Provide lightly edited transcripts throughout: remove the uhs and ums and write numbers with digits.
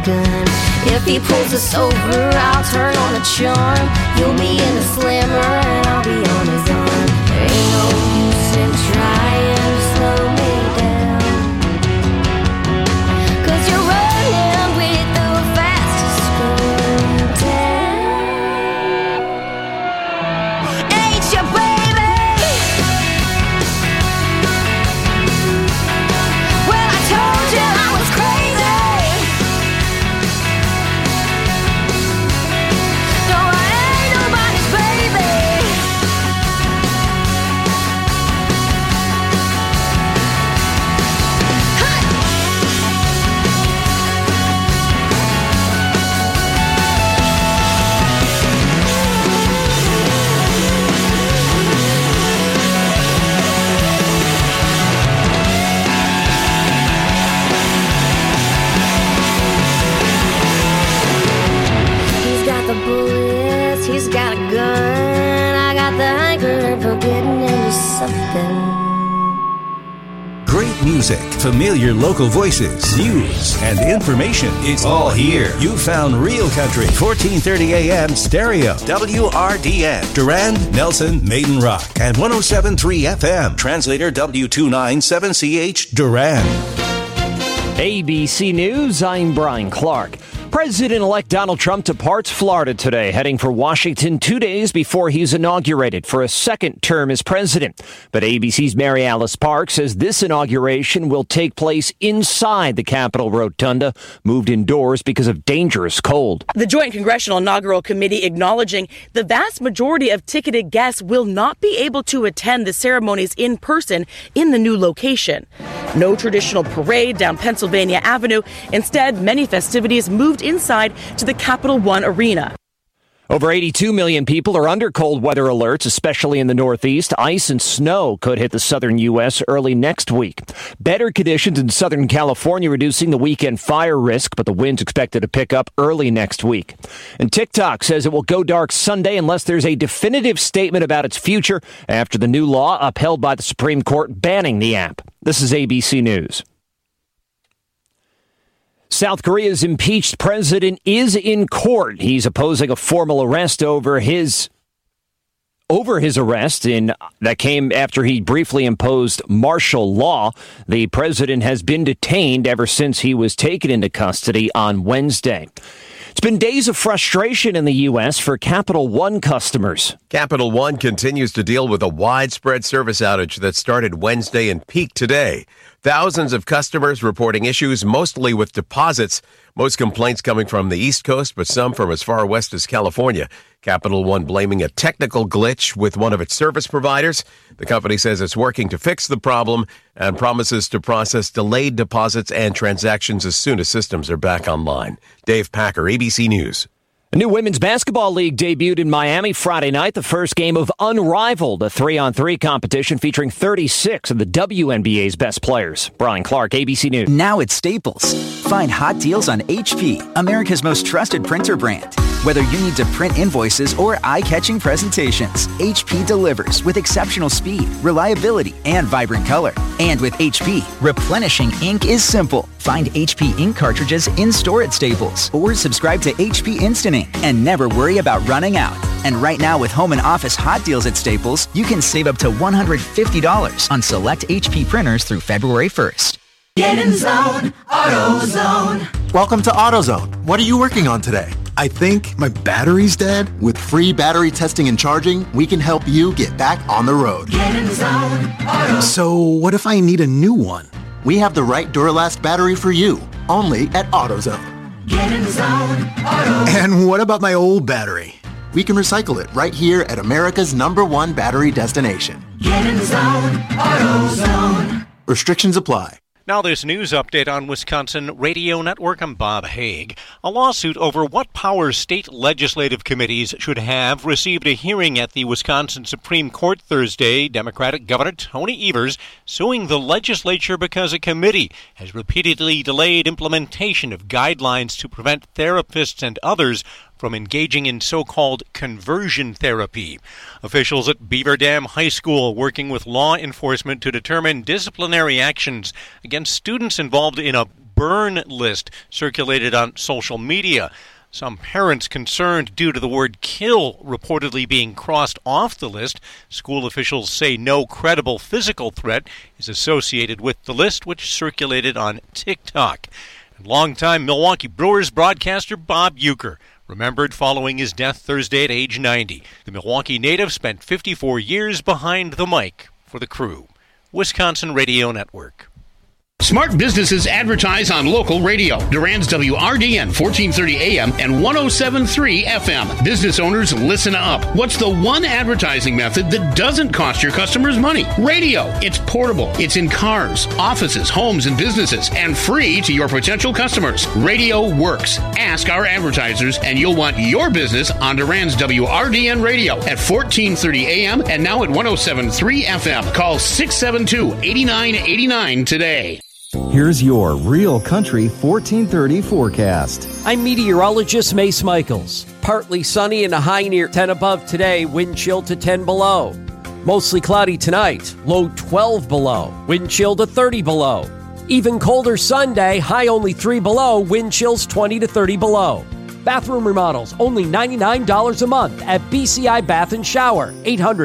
gun. If he pulls us over, I'll turn on the charm. You'll be in the slammer and I'll be on his arm. There ain't no use in trying to slow me down, 'cause you're running with the fastest going down. Ain't you, baby? Well, I told you I was crazy. No, I ain't nobody's baby. He's got the bullets, he's got a gun. I got the hankering for getting into something. Great music, familiar local voices, news, and information. It's all here. You found Real Country, 1430 AM stereo. WRDN, Durand, Nelson, Maiden Rock, and 107.3 FM. Translator W297CH, Durand. ABC News, I'm Brian Clark. President-elect Donald Trump departs Florida today, heading for Washington 2 days before he's inaugurated for a second term as president. But ABC's Mary Alice Park says this inauguration will take place inside the Capitol Rotunda, moved indoors because of dangerous cold. The Joint Congressional Inaugural Committee acknowledging the vast majority of ticketed guests will not be able to attend the ceremonies in person in the new location. No traditional parade down Pennsylvania Avenue. Instead, many festivities moved inside to the Capital One Arena. Over 82 million people are under cold weather alerts, especially in the Northeast. Ice and snow could hit the southern U.S. early next week. Better conditions in Southern California, reducing the weekend fire risk, but the wind's expected to pick up early next week. And TikTok says it will go dark Sunday unless there's a definitive statement about its future after the new law upheld by the Supreme Court banning the app. This is ABC News. South Korea's impeached president is in court. He's opposing a formal arrest over his arrest that came after he briefly imposed martial law. The president has been detained ever since he was taken into custody on Wednesday. It's been days of frustration in the U.S. for Capital One customers. Capital One continues to deal with a widespread service outage that started Wednesday and peaked today. Thousands of customers reporting issues, mostly with deposits. Most complaints coming from the East Coast, but some from as far west as California. Capital One blaming a technical glitch with one of its service providers. The company says it's working to fix the problem and promises to process delayed deposits and transactions as soon as systems are back online. Dave Packer, ABC News. A new women's basketball league debuted in Miami Friday night, the first game of Unrivaled, a 3-on-3 competition featuring 36 of the WNBA's best players. Brian Clark, ABC News. Now at Staples. Find hot deals on HP, America's most trusted printer brand. Whether you need to print invoices or eye-catching presentations, HP delivers with exceptional speed, reliability, and vibrant color. And with HP, replenishing ink is simple. Find HP ink cartridges in-store at Staples or subscribe to HP Instant Ink and never worry about running out. And right now with home and office hot deals at Staples, you can save up to $150 on select HP printers through February 1st. Get in zone, AutoZone. Welcome to AutoZone. What are you working on today? I think my battery's dead. With free battery testing and charging, we can help you get back on the road. Get in zone, AutoZone. So what if I need a new one? We have the right Duralast battery for you, only at AutoZone. Get in zone, AutoZone. And what about my old battery? We can recycle it right here at America's #1 battery destination. Get in zone, AutoZone. Restrictions apply. Now this news update on Wisconsin Radio Network. I'm Bob Haig. A lawsuit over what powers state legislative committees should have received a hearing at the Wisconsin Supreme Court Thursday. Democratic Governor Tony Evers suing the legislature because a committee has repeatedly delayed implementation of guidelines to prevent therapists and others from engaging in so-called conversion therapy. Officials at Beaver Dam High School working with law enforcement to determine disciplinary actions against students involved in a burn list circulated on social media. Some parents concerned due to the word kill reportedly being crossed off the list. School officials say no credible physical threat is associated with the list, which circulated on TikTok. And longtime Milwaukee Brewers broadcaster Bob Uecker remembered following his death Thursday at age 90. The Milwaukee native spent 54 years behind the mic for the Crew. Wisconsin Radio Network. Smart businesses advertise on local radio. Durand's WRDN 1430 AM and 107.3 FM. Business owners, listen up. What's the one advertising method that doesn't cost your customers money? Radio. It's portable. It's in cars, offices, homes, and businesses, and free to your potential customers. Radio works. Ask our advertisers, and you'll want your business on Durand's WRDN radio at 1430 AM and now at 107.3 FM. Call 672-8989 today. Here's your Real Country 1430 forecast. I'm meteorologist Mace Michaels. Partly sunny and a high near 10 above today, wind chill to 10 below. Mostly cloudy tonight, low 12 below, wind chill to 30 below. Even colder Sunday, high only 3 below, wind chills 20 to 30 below. Bathroom remodels only $99 a month at BCI Bath and Shower,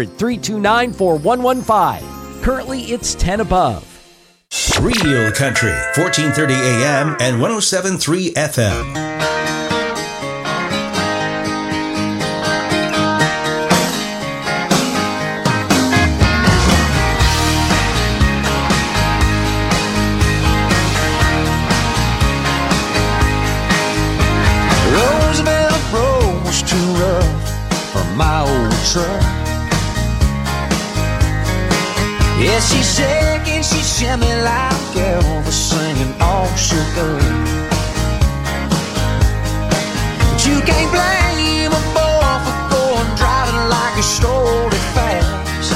800-329-4115. Currently, it's 10 above. Real Country, 1430 AM and 107.3 FM. Roosevelt Road was too rough for my old truck. Yeah, she's shaking, she shimmy like Elvis singing all shook up. But you can't blame a boy for going driving like he stole it fast.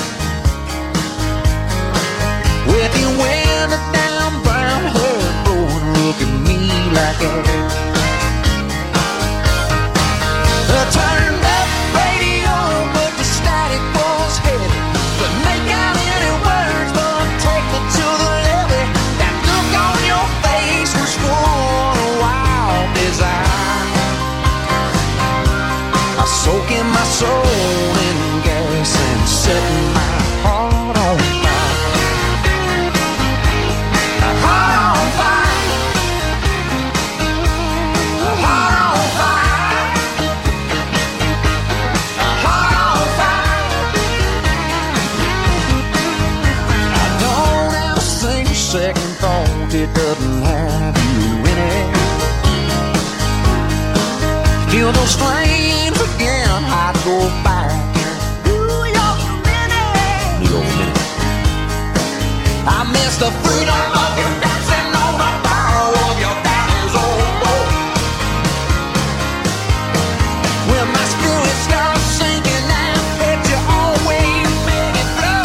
With your window down, brown hair blowing, look at me like that. Turned up radio, but the static was heavy. But make out any words, but take me to the levee. That look on your face was full of wild desire. I soak in my soul in gas and setting my heart on fire. Heart on fire. Heart on fire. Heart on fire. I don't ever think a second thought it doesn't have you in it. Feel those flames again, I'd go back. New York minute. I miss the freedom of your dancing on the bow of your daddy's old boat. When my spirit starts sinking, I bet you always make it flow.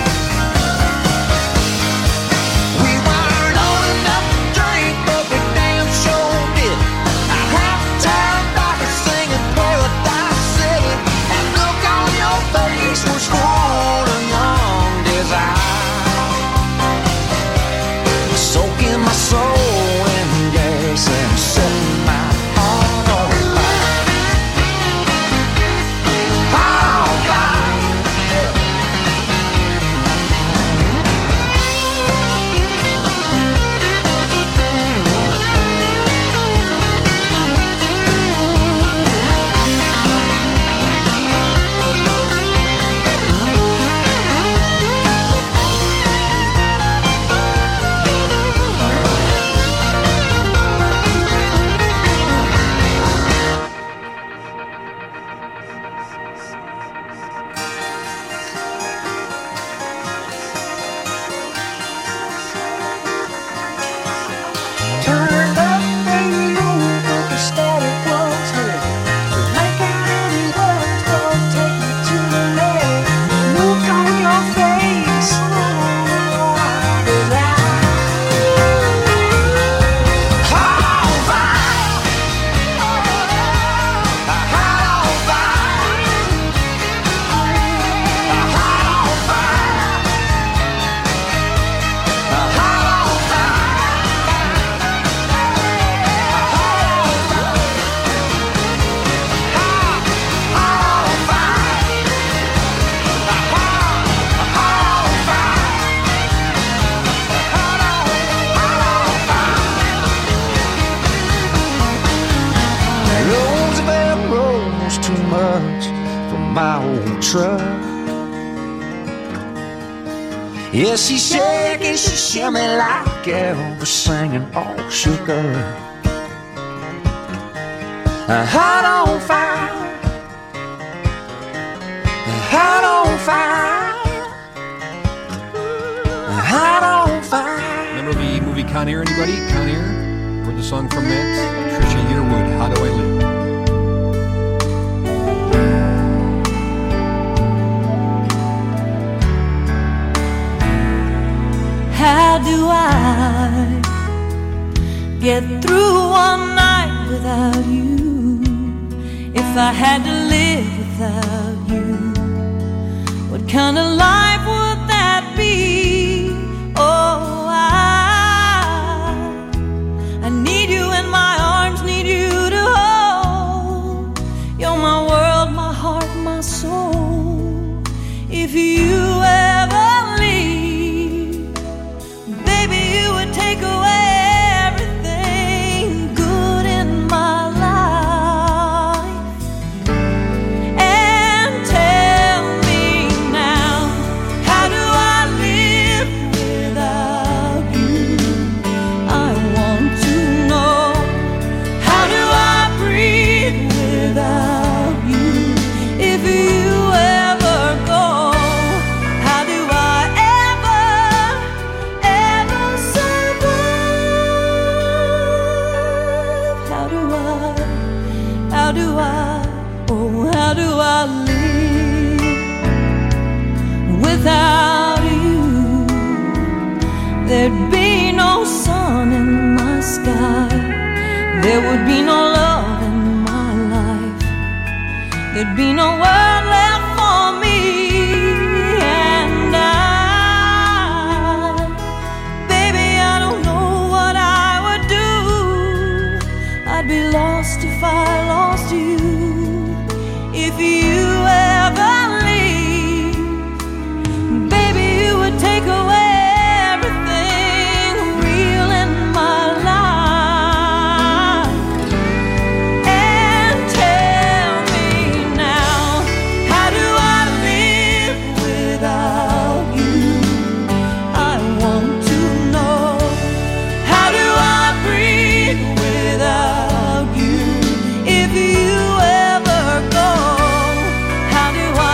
We weren't old enough to drink, but we damn sure did. I have time doctor singing Paradise City. That look on your face was full of young desire. from my old truck. Yeah, she shake and she shimmy like Elvis singing all shook up. Hot on fire, hot on fire, hot on fire. Remember the movie Con Air, anybody? Con Air? Or the song from that? Trisha Yearwood, How Do I Live? How do I get through one night without you? If I had to live without you, what kind of life would that be? Oh, I need you in my arms, need you to hold. You're my world, my heart, my soul. If you ever leave, baby, you would take away everything good in my life. And tell me now, how do I live without you? I want to know, how do I breathe without you? If you ever go, how do I ever survive? How do I live without you? There'd be no sun in my sky, there would be no love in my life, there'd be no world left for me. And baby, I don't know what I would do. I'd be lost if I lost you. If you ever leave, baby, you would take away everything real in my life. And tell me now, how do I live without you? I want to know, how do I breathe without you? If you ever go, how do I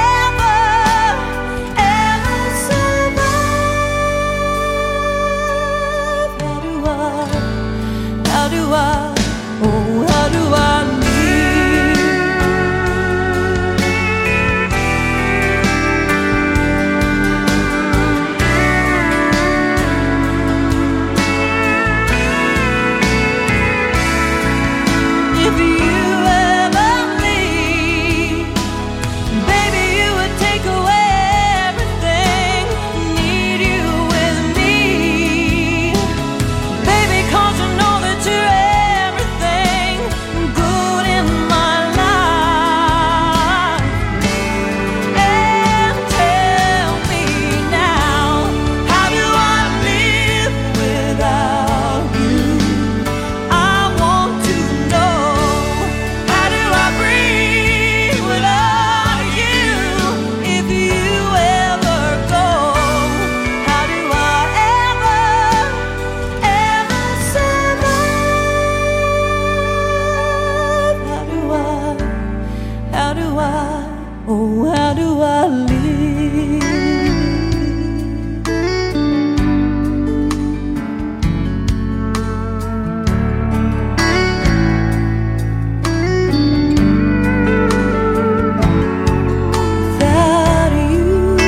ever survive? How do I, oh, how do I if you ever leave, baby, you would take away everything. Need you with me, baby, 'cause you know that you're everything good in my life. And tell me now, how do I live without you? I want to know, how do I breathe without you? If you ever go, how do I ever survive? How do I, oh, how do I live? Without you.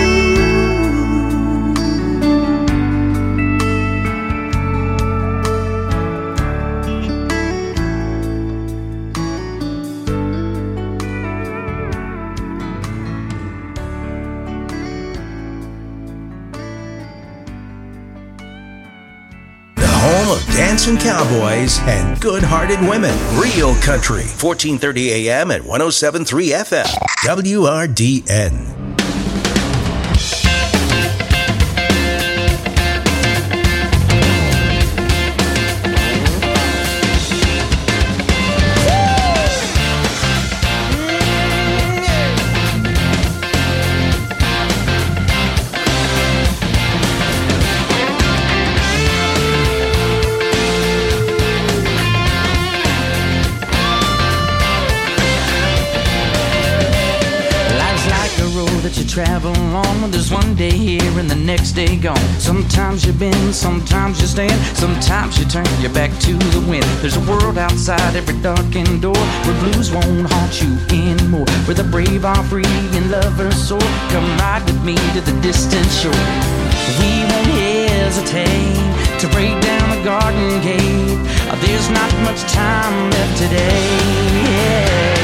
The home of dancing cowboys and good-hearted women. Real Country, 1430 AM at 107.3 FM. WRDN. travel on. There's one day here and the next day gone. Sometimes you bend, sometimes you stand, sometimes you turn your back to the wind. There's a world outside every darkened door where blues won't haunt you anymore, where the brave are free and lovers soar. Come ride with me to the distant shore. We won't hesitate to break down the garden gate. There's not much time left today.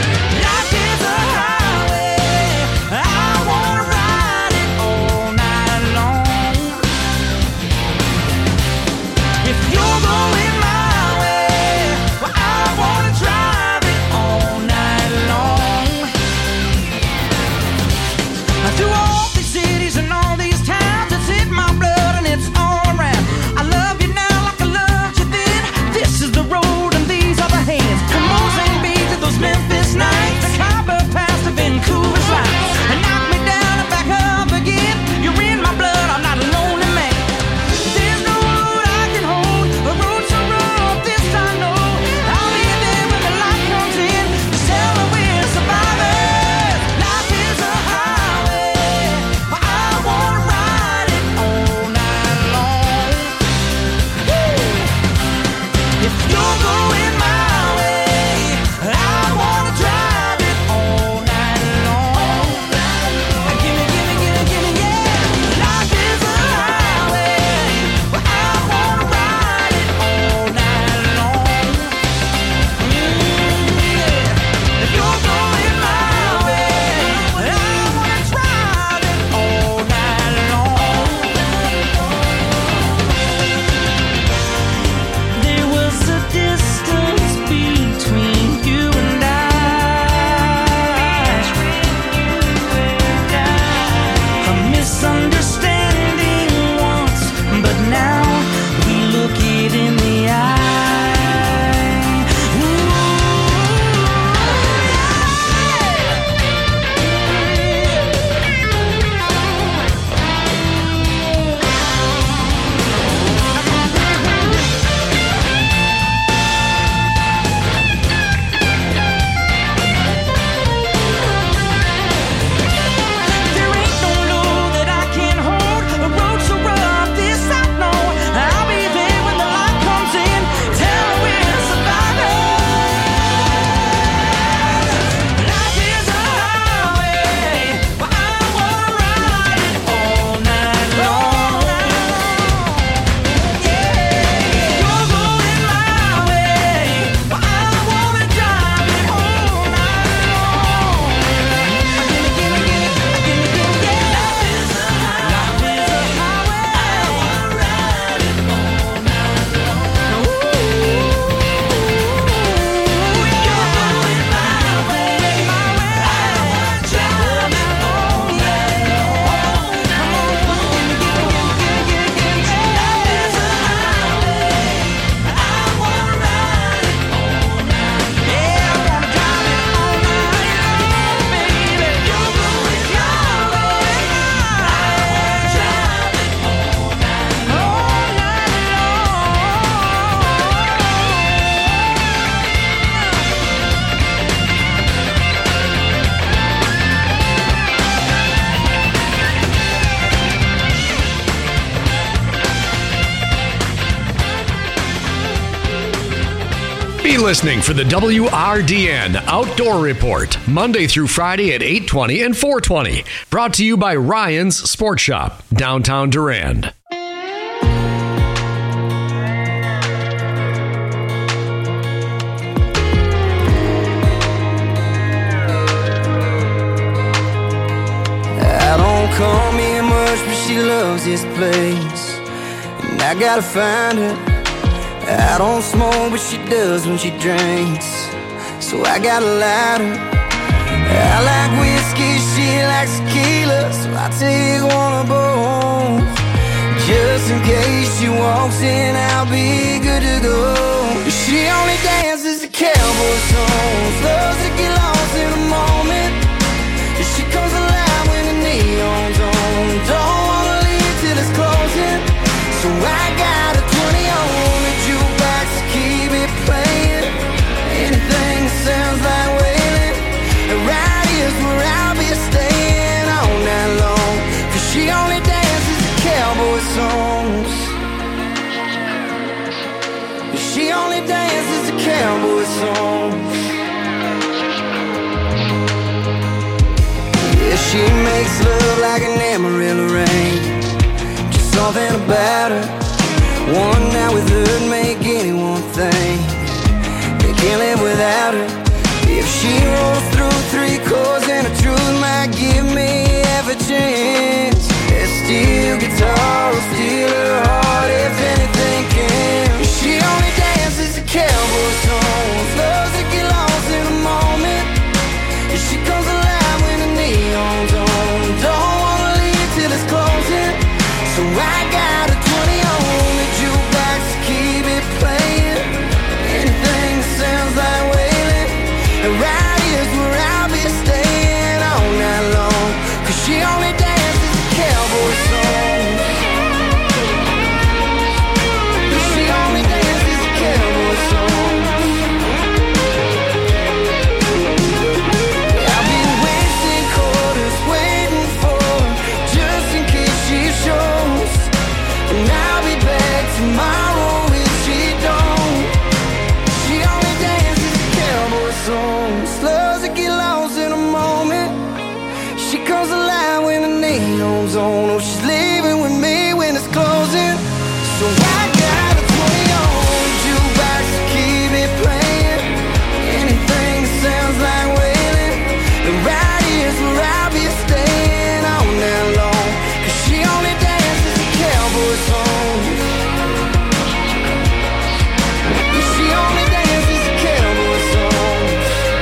Listening for the WRDN Outdoor Report, Monday through Friday at 8:20 and 4:20. Brought to you by Ryan's Sports Shop, downtown Durand. I don't call me much, but she loves this place, and I gotta find her. I don't smoke, but she does when she drinks, so I got a lighter. I like whiskey, she likes tequila, so I take one of both. Just in case she walks in, I'll be good to go. She only dances to cowboy songs, loves to get lost in the moment. She comes alive when the neon's on. Don't wanna leave till it's closing, so I got a 20 on the jukebox to keep it playing. Anything that sounds like wailing, right here's where I'll be staying all night. She only dances to cowboy songs. She only dances to cowboy songs. Yeah, she makes love like an Amarillo rain. Just something about her. One night with her'd make anyone think they can't live without her. If she rolls through 3 chords and the truth might give me half a chance, that steel guitar will steal her heart if anything can. She only dances to cowboy songs, loves to get lost in a moment. And she comes alive when the neon's on. Don't wanna leave till it's closing, so I got a 20 on the jukebox to keep it playing. Anything that sounds like wailing, and right here's where I'll be staying all night long. Cause she only dances to cowboy songs. She only dances to cowboy songs. I'll be wasting quarters waiting for her, just in case she shows. And I'll be back tomorrow if she don't. She only dances to cowboy songs, loves to get lost in a moment. She comes alive when the neon's on. Oh, she's leaving with me when it's closing, so I got a 20 on the jukebox to keep it playing. Anything that sounds like wailing, and right here's where I'll be staying all night long. Cause she only dances to cowboy songs. She only dances to cowboy songs.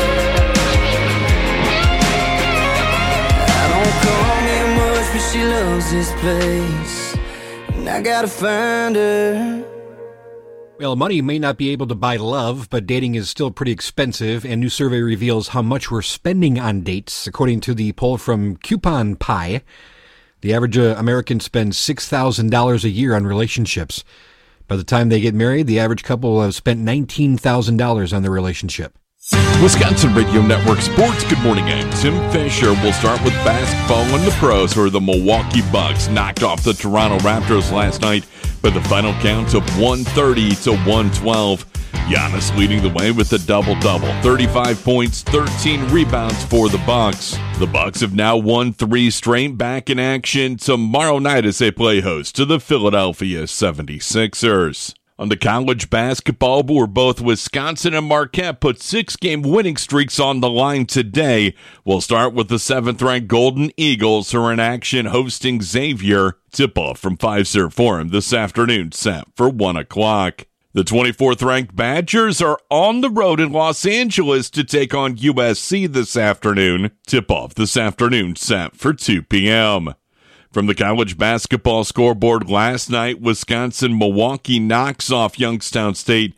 I don't come here much, but she loves this place, and I gotta find her. Well, money may not be able to buy love, but dating is still pretty expensive, and new survey reveals how much we're spending on dates. According to the poll from Coupon Pie, the average American spends $6,000 a year on relationships. By the time they get married, the average couple will have spent $19,000 on their relationship. Wisconsin Radio Network Sports. Good morning, I'm Tim Fisher. We'll start with basketball in the pros, where the Milwaukee Bucks knocked off the Toronto Raptors last night by the final count of 130-112. Giannis leading the way with a double-double, 35 points, 13 rebounds for the Bucks. The Bucks have now won 3 straight, back in action tomorrow night as they play host to the Philadelphia 76ers. On the college basketball, where both Wisconsin and Marquette put 6-game winning streaks on the line today. We'll start with the 7th-ranked Golden Eagles, who are in action hosting Xavier. Tip-off from Fiserv Forum this afternoon, set for 1 o'clock. The 24th-ranked Badgers are on the road in Los Angeles to take on USC this afternoon. Tip-off this afternoon, set for 2 p.m. From the college basketball scoreboard last night, Wisconsin-Milwaukee knocks off Youngstown State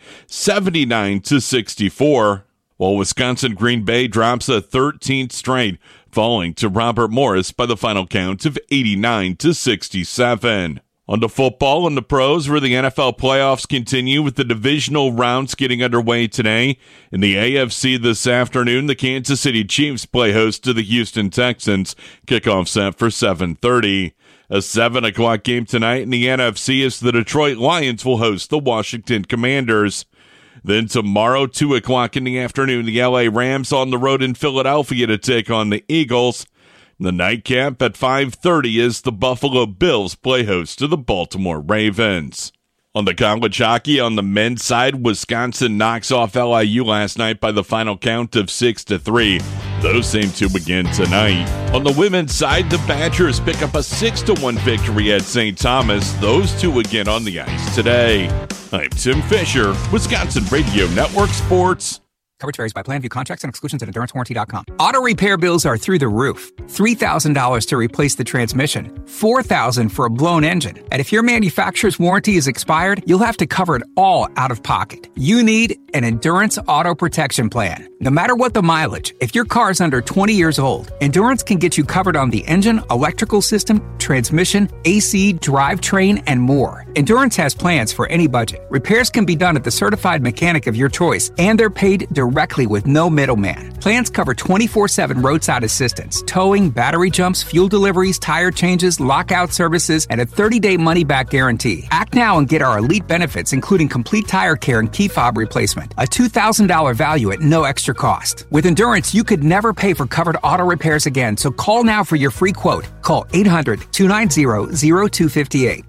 79-64, while Wisconsin-Green Bay drops a 13th straight, falling to Robert Morris by the final count of 89-67. On to football and the pros, where the NFL playoffs continue with the divisional rounds getting underway today. In the AFC this afternoon, the Kansas City Chiefs play host to the Houston Texans. Kickoff set for 7:30. A 7 o'clock game tonight in the NFC is the Detroit Lions will host the Washington Commanders. Then tomorrow, 2 o'clock in the afternoon, the LA Rams on the road in Philadelphia to take on the Eagles. The nightcap at 5:30 is the Buffalo Bills play host to the Baltimore Ravens. On the college hockey, on the men's side, Wisconsin knocks off LIU last night by the final count of 6-3. Those same two begin tonight. On the women's side, the Badgers pick up a 6-1 victory at St. Thomas. Those two again on the ice today. I'm Tim Fisher, Wisconsin Radio Network Sports. Coverage varies by plan. View contracts and exclusions at EnduranceWarranty.com. Auto repair bills are through the roof. $3,000 to replace the transmission. $4,000 for a blown engine. And if your manufacturer's warranty is expired, you'll have to cover it all out of pocket. You need an Endurance Auto Protection Plan. No matter what the mileage, if your car is under 20 years old, Endurance can get you covered on the engine, electrical system, transmission, AC, drivetrain, and more. Endurance has plans for any budget. Repairs can be done at the certified mechanic of your choice, and they're paid directly directly with no middleman. Plans cover 24/7 roadside assistance, towing, battery jumps, fuel deliveries, tire changes, lockout services, and a 30-day money-back guarantee. Act now and get our elite benefits, including complete tire care and key fob replacement. A $2,000 value at no extra cost. With Endurance, you could never pay for covered auto repairs again, so call now for your free quote. Call 800-290-0258.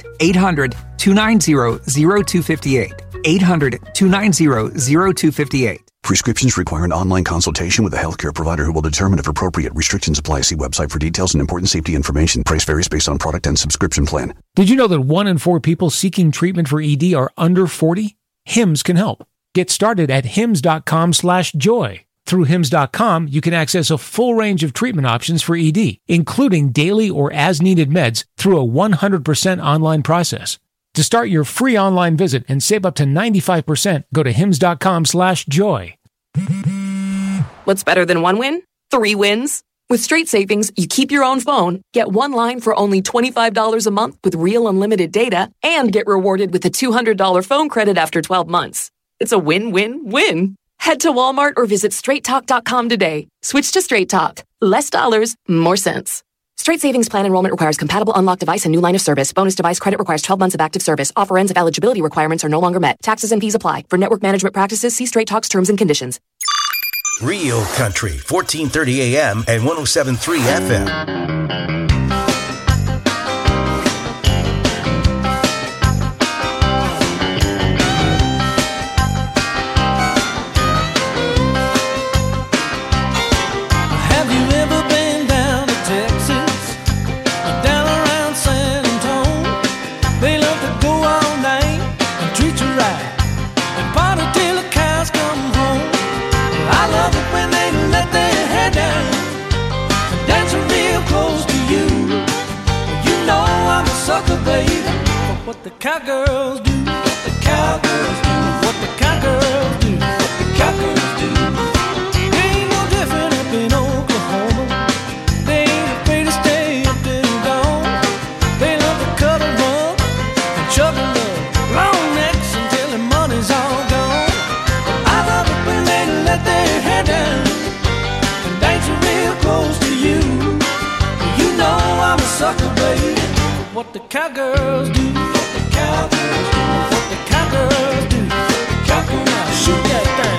800-290-0258. 800-290-0258. Prescriptions require an online consultation with a healthcare provider who will determine if appropriate. Restrictions apply. See website for details and important safety information. Price varies based on product and subscription plan. Did you know that 1 in 4 people seeking treatment for ED are under 40? Hims can help. Get started at hims.com/joy. Through hims.com, you can access a full range of treatment options for ED, including daily or as-needed meds through a 100% online process. To start your free online visit and save up to 95%, go to hims.com/joy. What's better than 1 win? 3 wins. With Straight Savings, you keep your own phone, get 1 line for only $25 a month with real unlimited data, and get rewarded with a $200 phone credit after 12 months. It's a win-win-win. Head to Walmart or visit straighttalk.com today. Switch to Straight Talk. Less dollars, more sense. Straight Savings Plan enrollment requires compatible unlocked device and new line of service. Bonus device credit requires 12 months of active service. Offer ends if eligibility requirements are no longer met. Taxes and fees apply. For network management practices, see Straight Talk's terms and conditions. Real Country, 1430 AM and 107.3 FM. What the cowgirls do, what the cowgirls do, what the cowgirls do, what the cowgirls do. They ain't no different up in Oklahoma. They ain't afraid to stay up till dawn. They love to cut a run and chug a love, long necks until the money's all gone. But I love it when they let their hair down and dance real close to you. You know I'm a sucker, baby. What the cowgirls do. Cowgirls do what the cowgirls do. Cowgirl now, shoot that thing.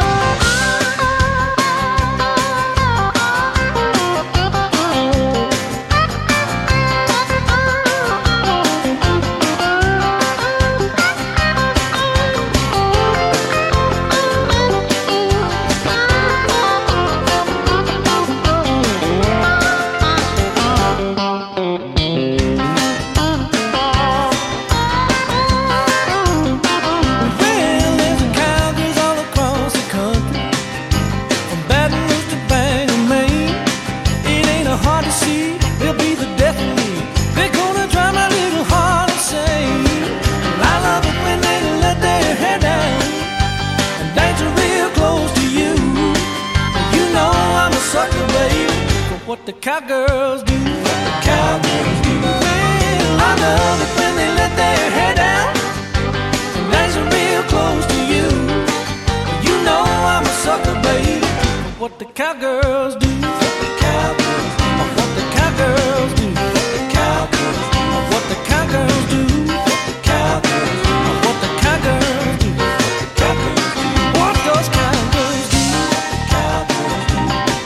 What the cowgirls do, what the cowgirls do. Well, I love it when they let their hair down and dance real close to you. You know I'm a sucker, baby. What the cowgirls do, what the cowgirls do, what the cowgirls do, what the cowgirls do, what the cowgirls do, what the cowgirls do, what the cowgirls do, what the cowgirls do, what those cowgirls do, cowgirls do.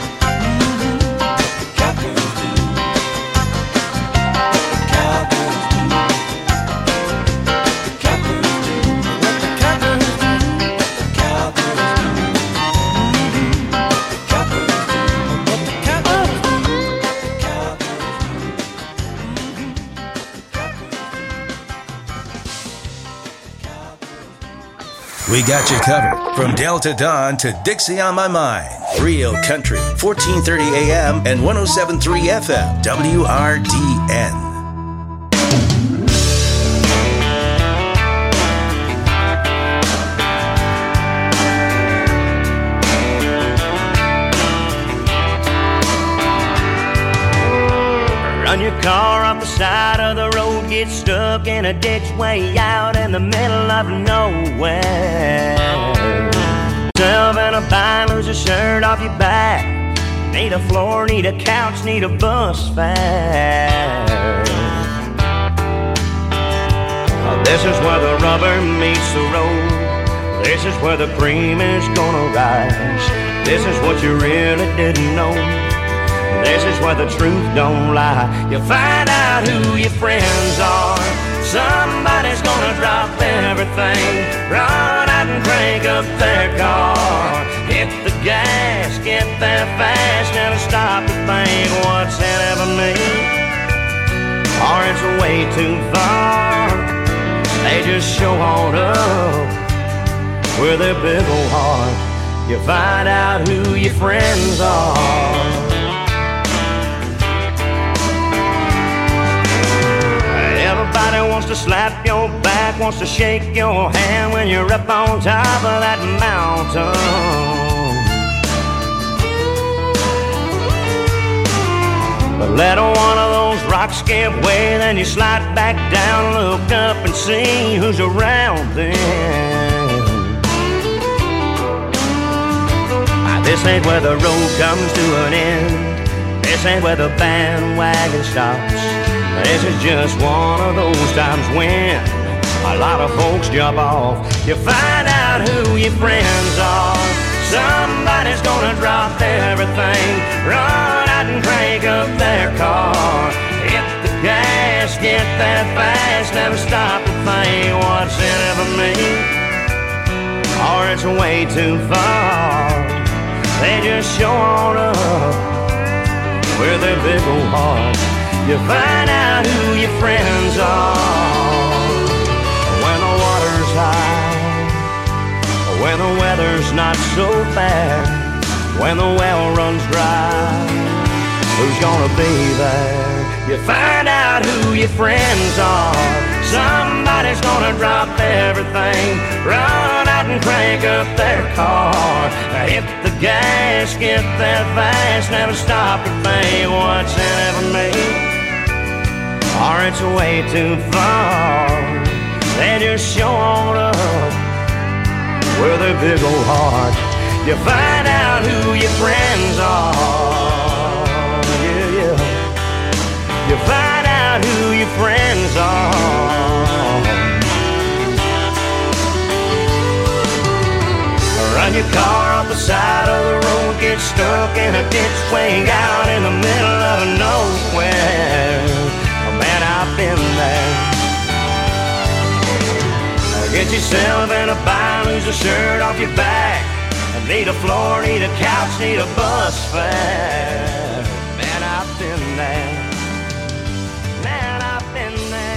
We got you covered from Delta Dawn to Dixie on My Mind. Real Country, 1430 AM and 107.3 FM, WRDN. Run your car off the side of the road, get stuck in a ditch way out in the middle of nowhere. yourself in a bind, lose a shirt off your back. Need a floor, need a couch, need a bus fare. This is where the rubber meets the road. This is where the cream is gonna rise. This is what you really didn't know. This is where the truth don't lie. You find out who your friends are. Somebody's gonna drop everything, run out and crank up their car. Hit the gas, get there fast, and stop to think what's in it for me. Or it's way too far. They just show on up with their big old heart. You find out who your friends are. Everybody wants to slap your back, wants to shake your hand when you're up on top of that mountain. But let one of those rocks give way, then you slide back down, look up and see who's around then. This ain't where the road comes to an end. This ain't where the bandwagon stops. This is just one of those times when a lot of folks jump off. You find out who your friends are. Somebody's gonna drop everything, run out and crank up their car. Hit the gas, get there fast, never stop to think what's in it for me. Or it's way too far. They just show on up with their big old heart. You find out who your friends are. When the water's high, when the weather's not so bad, when the well runs dry, who's gonna be there? You find out who your friends are. Somebody's gonna drop everything, run out and crank up their car. Hit the gas, get there fast, never stop to think what's in it for me. Or it's way too far. They just show on up with their big old heart. You find out who your friends are. Yeah, yeah. You find out who your friends are. Run your car off the side of the road, get stuck in a ditch way out in the middle of nowhere. Man, I've been there. Get yourself in a bind, lose a shirt off your back. Need a floor, need a couch, need a bus fare. Man, I've been there. Man, I've been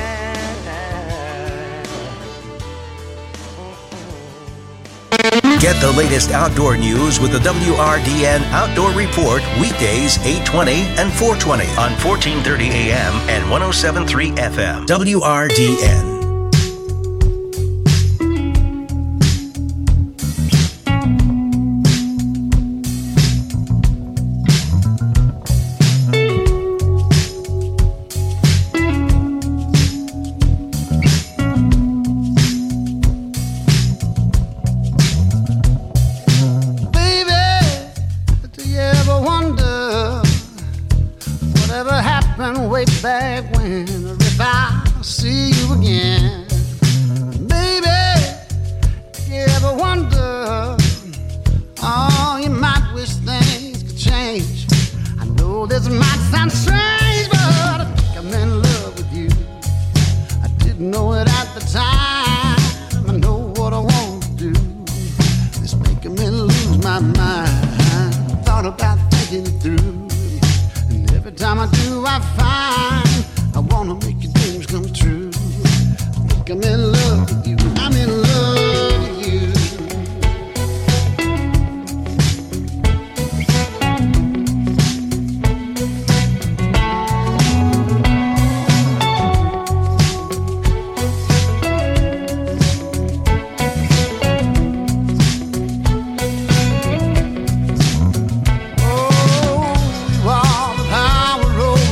there. Get the latest outdoor news with the WRDN Outdoor Report weekdays 8:20 and 4:20 on 1430 AM and 107.3 FM. WRDN.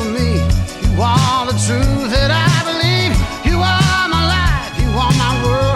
Truth that I believe, you are my life, you are my world.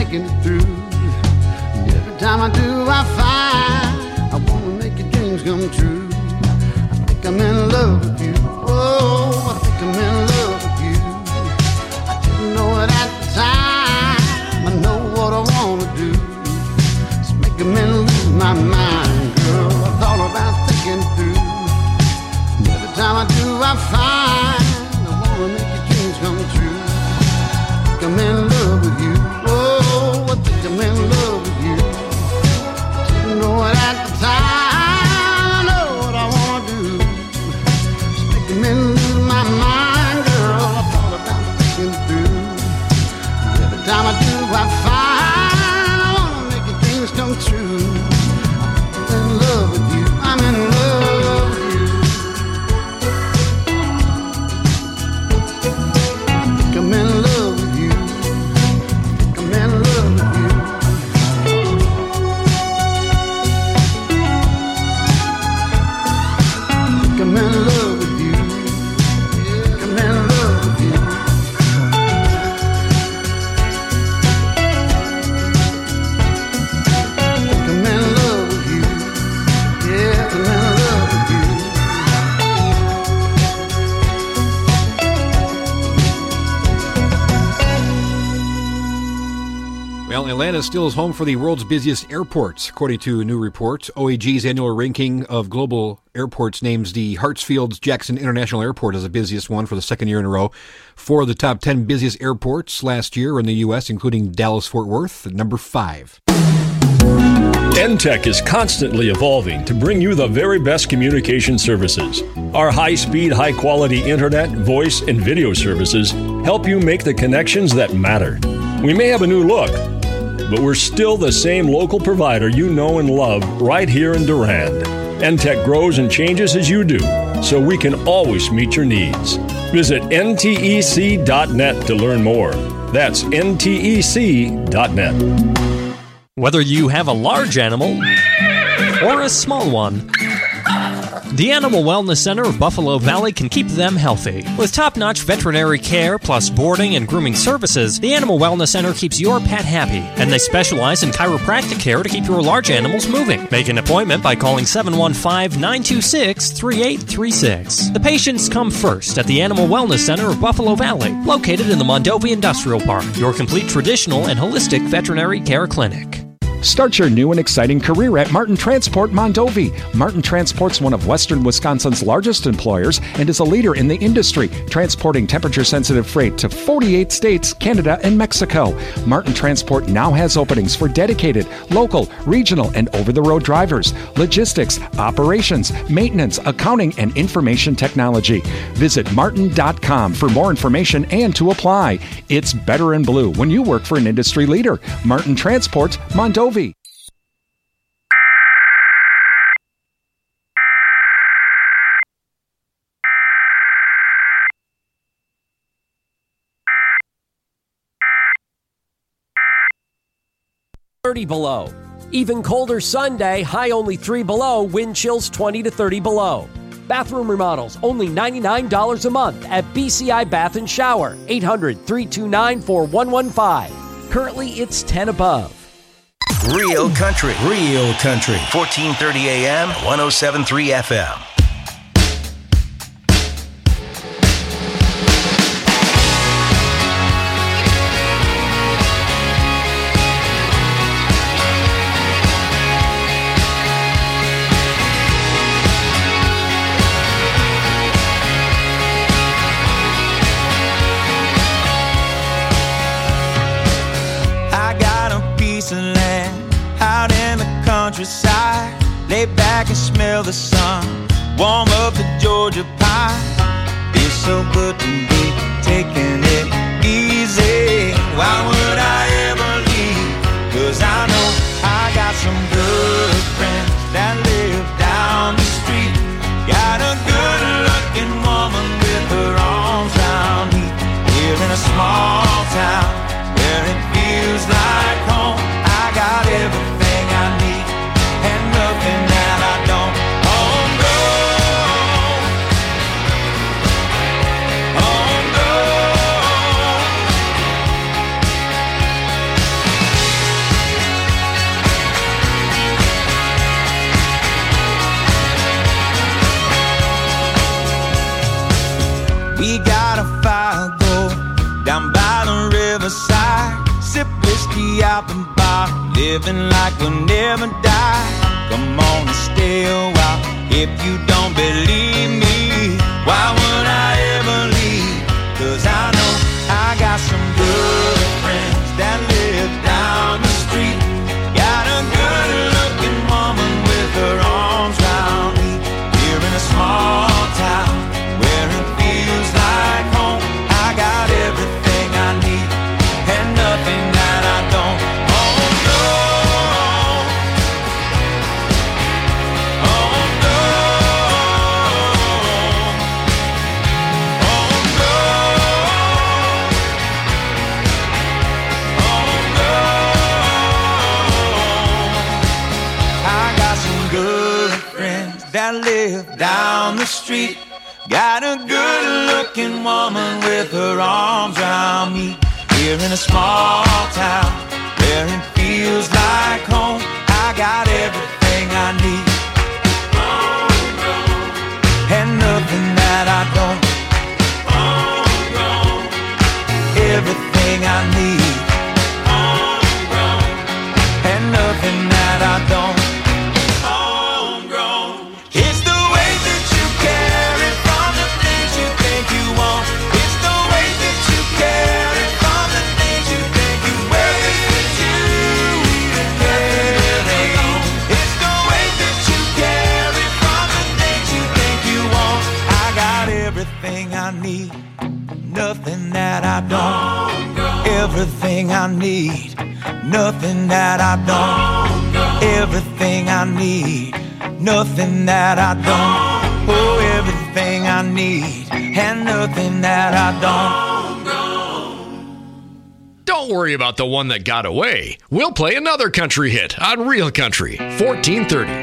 making it through. And every time I do, I find I wanna make your dreams come true. I think I'm in love with you. Oh, I think I'm in love with you. I didn't know it at the time. I know what I wanna do. It's making me lose my mind, girl. I thought about thinking through. And every time I do, I find I wanna make your dreams come true. I think I'm in love with you. Oh, I think I'm in love with you. I didn't know it at the time. I know what I wanna do. It's making me lose my mind, girl. I thought about thinking through. And every time I do, I find I wanna make your dreams come true. I'm in love with you. I'm in love with you. I'm in love with you. I'm in love with you. I'm in love with you. Yeah, I'm in love with you. I'm in love with you. Yeah, I'm in love with you. Well, Atlanta still is home for the world's busiest airports, according to a new report. OAG's annual ranking of global airports names the Hartsfield-Jackson International Airport as the busiest one for the second year in a row. 4 of the top 10 busiest airports last year in the U.S., including Dallas-Fort Worth, at number 5. NTEC is constantly evolving to bring you the very best communication services. Our high-speed, high-quality internet, voice, and video services help you make the connections that matter. We may have a new look, but we're still the same local provider you know and love right here in Durand. NTEC grows and changes as you do, so we can always meet your needs. Visit ntec.net to learn more. That's ntec.net. Whether you have a large animal or a small one, the Animal Wellness Center of Buffalo Valley can keep them healthy. With top-notch veterinary care plus boarding and grooming services, the Animal Wellness Center keeps your pet happy, and they specialize in chiropractic care to keep your large animals moving. Make an appointment by calling 715-926-3836. The patients come first at the Animal Wellness Center of Buffalo Valley, located in the Mondovi Industrial Park, your complete traditional and holistic veterinary care clinic. Start your new and exciting career at Martin Transport Mondovi. Martin Transport's one of Western Wisconsin's largest employers and is a leader in the industry, transporting temperature-sensitive freight to 48 states, Canada, and Mexico. Martin Transport now has openings for dedicated, local, regional, and over-the-road drivers, logistics, operations, maintenance, accounting, and information technology. Visit martin.com for more information and to apply. It's better in blue when you work for an industry leader. Martin Transport Mondovi. Below. Even colder Sunday, high only 3 below, wind chills 20 to 30 below. Bathroom remodels, only $99 a month at BCI Bath & Shower, 800-329-4115. Currently, it's 10 above. Real country. 1430 AM, 107.3 FM. Countryside, lay back and smell the sun, warm up the Georgia pine. Feels so good to be taking it easy. Why would I ever leave? 'Cause I know I got some good friends that live down the street. Got a good looking woman with her arms round me. Here in a small town where it feels like home. I got everything I need and nothing that I don't. Oh no, oh no. We got a fire go down by the riverside. Sip whiskey out the bar, living like we'll never die. Come on and stay a while. If you don't believe me, why would I ever leave? 'Cause I know I got some good friends that live down the street. Got a good looking woman with her arms round me. Here in a small town where it feels like home. I got everything I need and nothing that I don't. Oh no, oh no, oh no, oh no. I got some good friends that live down the street. Got a good-looking woman with her arms around me. Here in a small town where it feels like home. I got everything I need and nothing that I don't. Everything I need and nothing that I don't. It's the way that you carry from the things you think you want. It's the way that you carry from the things you think you wear. That you even carry on. It's the way that you carry from the things you think you want. I got everything I need, nothing that I don't. Everything I need, nothing that I don't. Everything I need, nothing that I don't. Oh, everything I need and nothing that I don't. Don't worry about the one that got away. We'll play another country hit on Real Country 1430.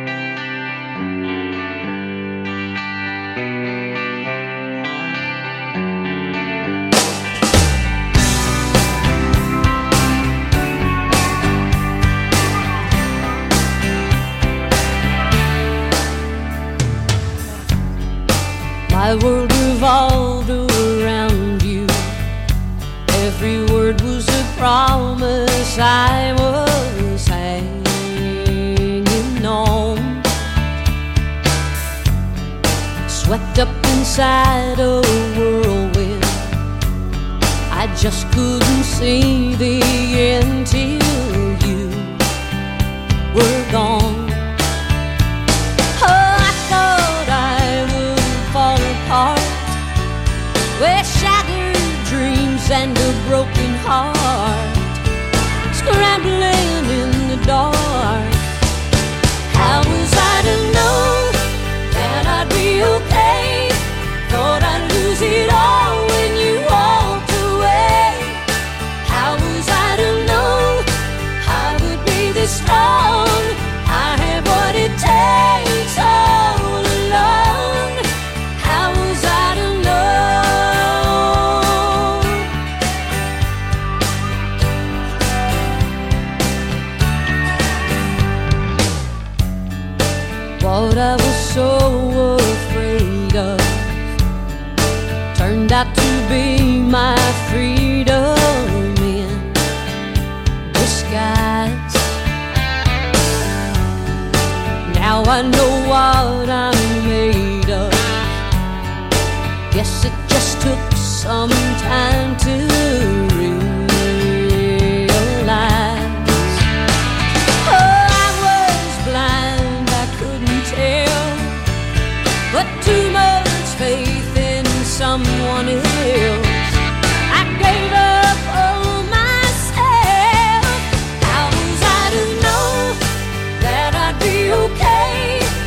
My world revolved around you. Every word was a promise I was hanging on. Swept up inside a whirlwind, I just couldn't see the end till you were gone. With shattered dreams and a broken heart, scrambling in the dark. How was I to know that I'd be okay? Thought I'd lose it all when you walked away. How was I to know I would be this strong? I have what it takes all along. How was I to know? What I was so afraid of turned out to be my freedom in disguise. Now I know what I'm made of. Guess it just took some time to realize. Oh, I was blind, I couldn't tell, but too much faith in someone else. I gave up on myself. How was I to know that I'd be okay?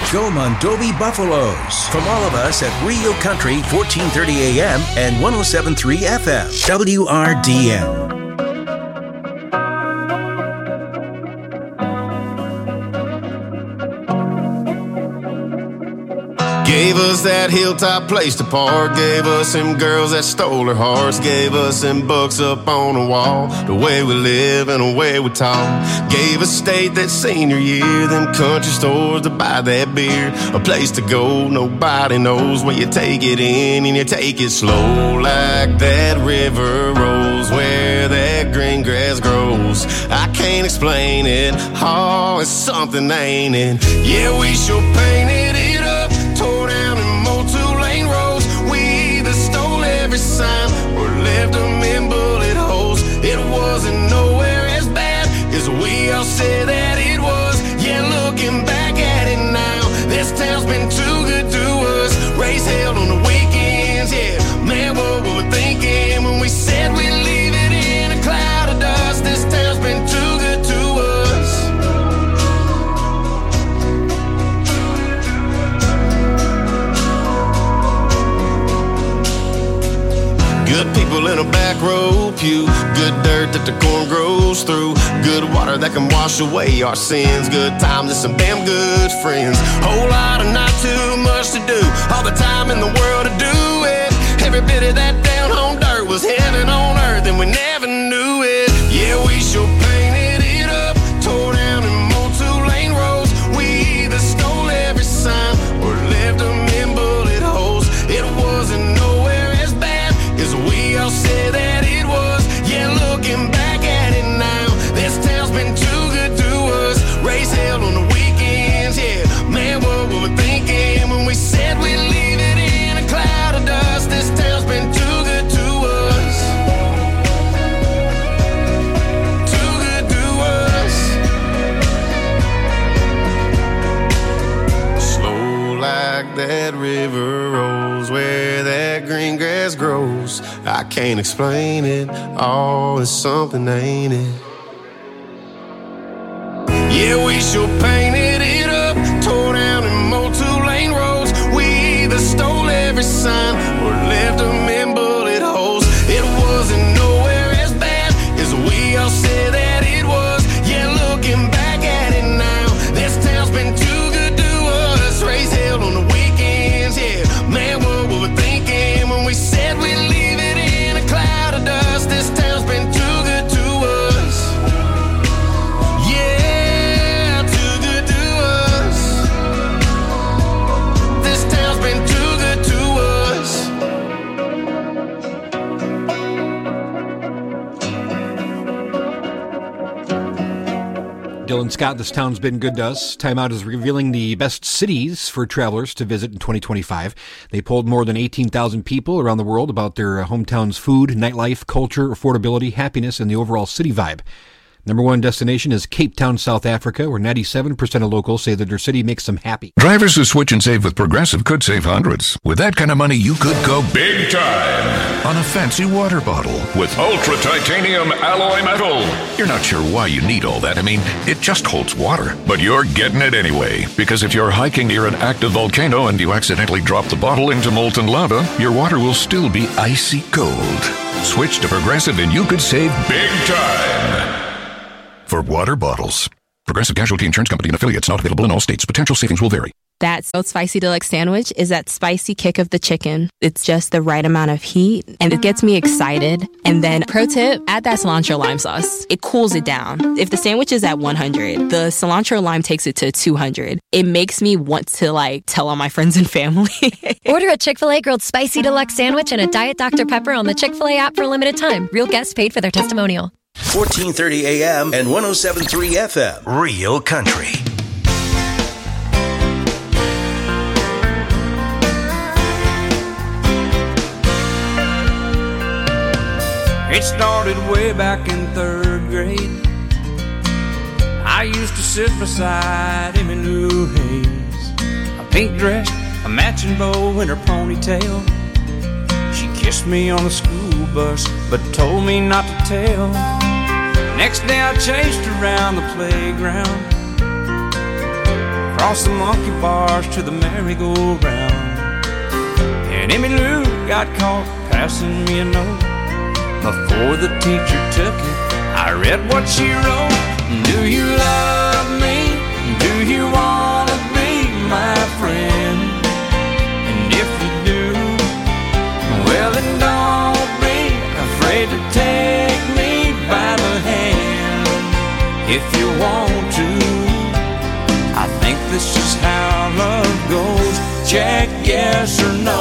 Go Mondovi Buffaloes. From all of us at Real Country, 1430 AM and 107.3 FM. WRDN. Gave us that hilltop place to park. Gave us them girls that stole our hearts. Gave us them books up on the wall. The way we live and the way we talk. Gave us state that senior year. Them country stores to buy that beer. A place to go nobody knows when you take it in and you take it slow. Like that river rolls where that green grass grows. I can't explain it. Oh, it's something, ain't it? Yeah, we sure painted it up. Tore down and mowed 2-lane roads. We either stole every sign or left them in bullet holes. It wasn't nowhere as bad as we all said that it was. Yeah, looking back at it now, this town's been too good to us. Race held on the weekends, yeah. Man, what were we thinking when we said we'd leave it in a cloud of dust? This town's been too good to us. Good people in a back row pew. Good dirt that the corn grows through. Good water that can wash away our sins. Good times and some damn good friends. Whole lot of not too much to do. All the time in the world to do it. Every bit of that down home dirt was heaven on earth and we never knew it. Yeah, we sure painted it up. Tore down and mowed 2-lane roads. We either stole every sign or left them in bullet holes. It wasn't nowhere as bad as we all said that it was. Yeah, looking back at it now, this town's been too good to us. Race held on the weekends, yeah. Man, what were we thinking when we said we'd leave it in a cloud of dust? This town's been too good to us. Too good to us. Slow like that river rolls where that green grass grows. I can't explain it. Oh, it's something, ain't it? Yeah, we sure painted it up. Tore down and mowed 2-lane roads. We either stole every sign or left them in bullet holes. It wasn't nowhere as bad as we all said that it was. Yeah, looking back at it now, this town's been too good to us. Race held on the weekends, yeah. Man, what were we thinking when we said we'd leave it in a cloud of dust? This town's been too good to us. Yeah, too good to us. This town's been too good to us. Dylan Scott, this town's been good to us. Time Out is revealing the best cities for travelers to visit in 2025. They polled more than 18,000 people around the world about their hometown's food, nightlife, culture, affordability, happiness, and the overall city vibe. Number one destination is Cape Town, South Africa, where 97% of locals say that their city makes them happy. Drivers who switch and save with Progressive could save hundreds. With that kind of money, you could go big time on a fancy water bottle with ultra titanium alloy metal. You're not sure why you need all that. I mean, it just holds water. But you're getting it anyway, because if you're hiking near an active volcano and you accidentally drop the bottle into molten lava, your water will still be icy cold. Switch to Progressive and you could save big time. For water bottles. Progressive Casualty Insurance Company and affiliates, not available in all states. Potential savings will vary. That Spicy Deluxe sandwich is that spicy kick of the chicken. It's just the right amount of heat, and it gets me excited. And then, pro tip, add that cilantro lime sauce. It cools it down. If the sandwich is at 100, the cilantro lime takes it to 200. It makes me want to, tell all my friends and family. Order a Chick-fil-A Grilled Spicy Deluxe sandwich and a Diet Dr. Pepper on the Chick-fil-A app for a limited time. Real guests paid for their testimonial. 1430 AM and 107.3 FM. Real Country. It started way back in 3rd grade. I used to sit beside Emmy Lou Hayes, a pink dress, a matching bow, and her ponytail. She kissed me on the school bus, but told me not to tell. Next day I chased her around the playground, Across the monkey bars to the merry-go-round. And Emmy Lou got caught passing me a note. Before the teacher took it, I read what she wrote. Do you love me? Do you want to be my friend? And if you do, well then don't be afraid to take me by the hand. If you want to, I think this is how love goes. Check yes or no.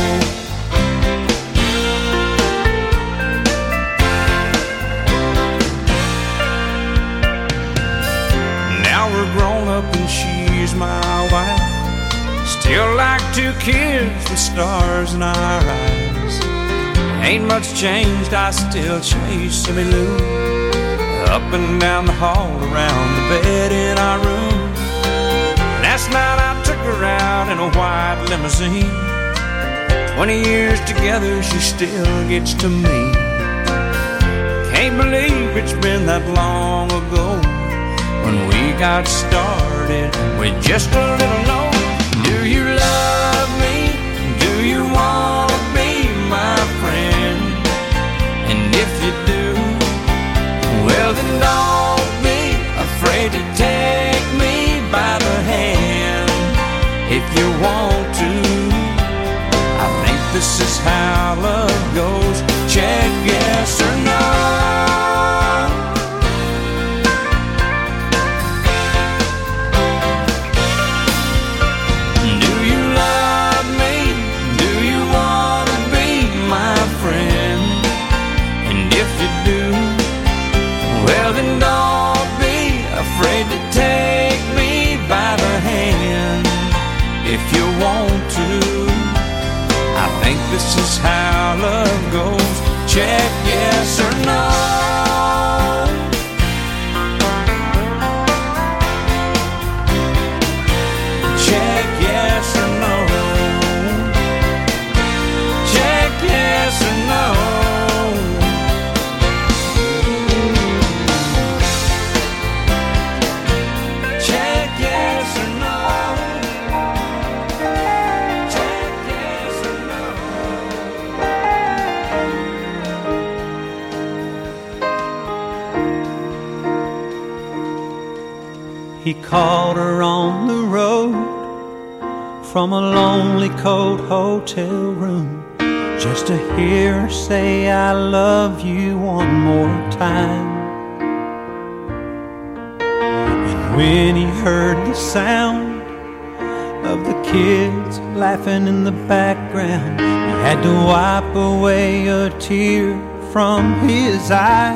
Now we're grown up and she's my wife. Still like two kids with stars in our eyes. Ain't much changed, I still chase Emmy Lou up and down the hall, around the bed in our room. Last night I took her out in a white limousine. 20 years together, she still gets to me. Can't believe it's been that long ago when we got started with just a little note. Do you love me? Do you want to be my friend? And if you do, well then don't be afraid to take me by the hand. If you want to, I think this is how love goes. Check yes or no. Do you love me? Do you want to be my friend? And if you do, well then don't be afraid to take me by the hand. If you want to, I think this is how love goes. Check yes or no. Check yes or no. Check yes or no. Check yes or no. Check yes or no. He called her on the road from a lonely cold hotel room, just to hear her say I love you one more time. And when he heard the sound of the kids laughing in the background, he had to wipe away a tear from his eye.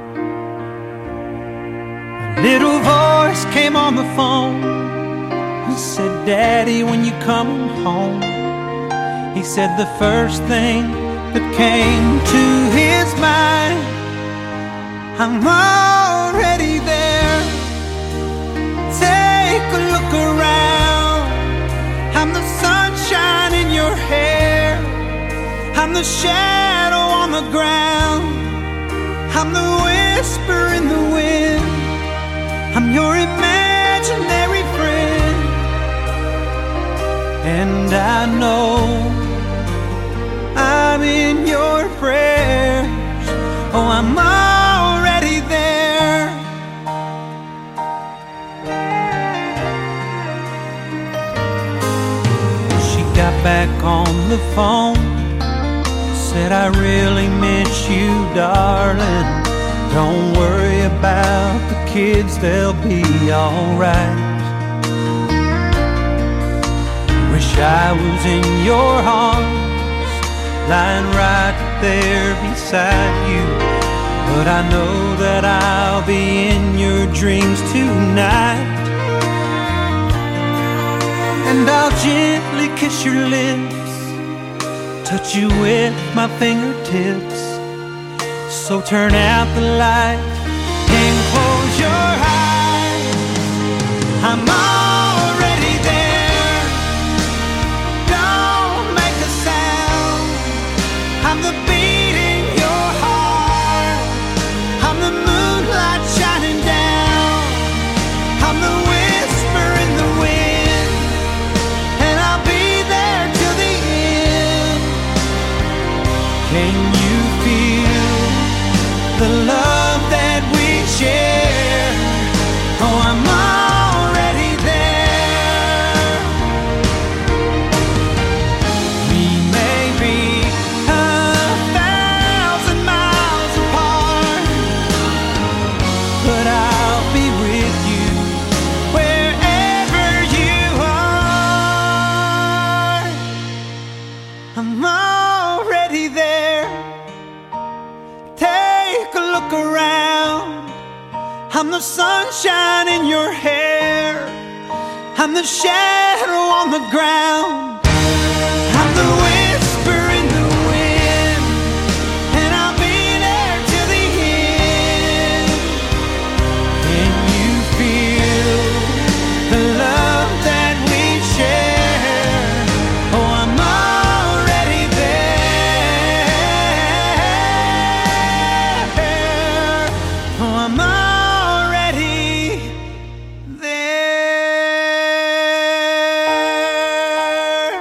A little voice came on the phone and said, Daddy, when you come home. He said the first thing that came to his mind, I'm already there. Take a look around. I'm the sunshine in your hair. I'm the shadow on the ground. I'm the whisper in the wind. I'm your imaginary friend. And I know I'm in your prayers. Oh, I'm already there. She got back on the phone, said I really miss you, darling. Don't worry about the kids, they'll be alright. Wish I was in your arms, lying right there beside you. But I know that I'll be in your dreams tonight. And I'll gently kiss your lips, touch you with my fingertips. So turn out the light and close your eyes. I'm already there. Don't make a sound. I'm the beat in your heart. I'm the moonlight shining down. I'm the whisper in the wind. on the ground. I'm the whisper in the wind, and I'll be there till the end. Can you feel the love that we share? Oh, I'm already there. Oh, I'm already there.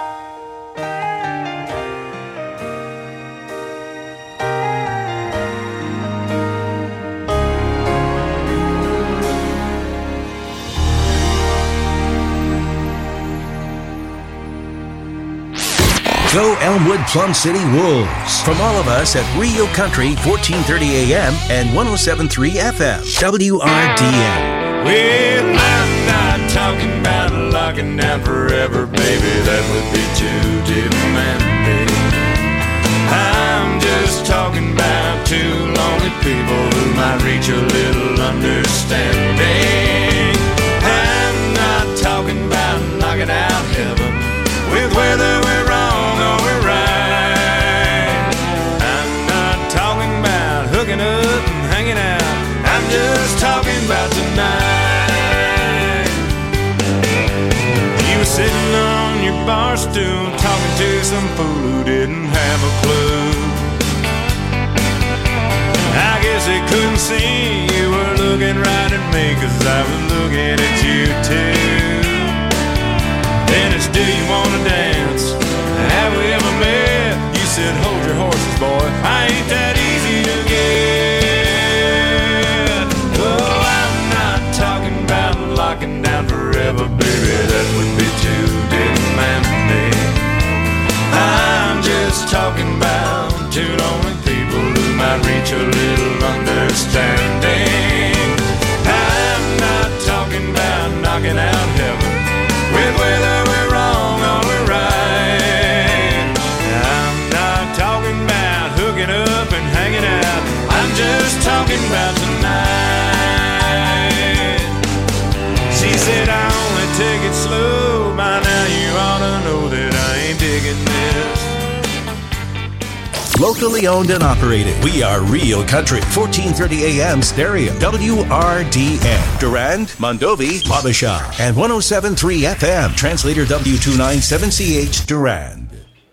Go Elmwood Plum City Wolves. From all of us at Rio Country, 1430 AM and 107.3 FM. WRDN. Well, I'm not talking about locking down forever, baby. That would be too demanding. I'm just talking about two lonely people who might reach a little understanding. I'm not talking about knocking out heaven with whether we're wrong or we're right. I'm not talking about hooking up and hanging out. I'm just talking about tonight. You were sitting on your bar stool talking to some fool who didn't have a clue. I guess they couldn't see you were looking right at me, 'cause I was looking at you too. Then it's, do you wanna dance? Have we ever met? You said, hold your horses, boy, I ain't that easy to get. Oh, I'm not talking about locking down forever, baby, that would be too demanding. I'm just talking about two lonely people who might reach a little understanding. I'm not talking about knocking out heaven with whether we're wrong or we're right. I'm not talking about hooking up and hanging out. I'm just talking about tonight. She said, I only take it slow. By now you ought to know that I ain't digging this. Locally owned and operated. We are Real Country, 1430 AM stereo. WRDN. Durand, Mondovi, Wabasha, and 107.3 FM. Translator W297CH Durand.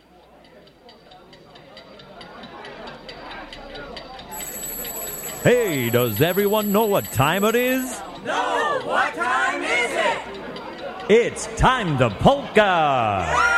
Hey, does everyone know what time it is? No, what time is it? It's time to polka!